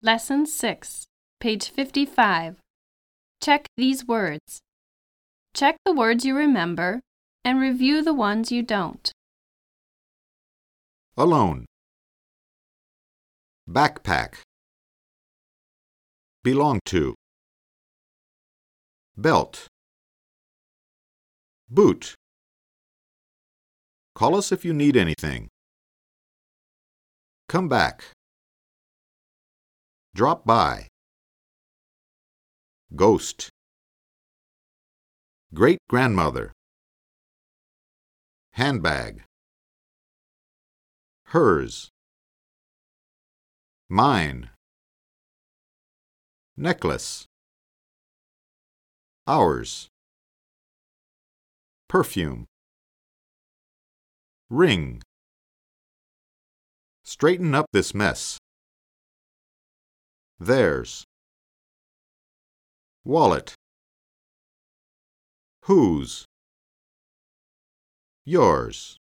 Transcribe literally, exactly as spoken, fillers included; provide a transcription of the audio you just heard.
Lesson six, page fifty-five. Check these words. Check the words you remember and review the ones you don't. Alone. Backpack. Belong to. Belt. Boot. Call us if you need anything. Come back. Drop by. Ghost. Great-grandmother. Handbag. Hers. Mine. Necklace. Ours. Perfume. Ring. Straighten up this mess. Theirs. Wallet. Whose? Yours.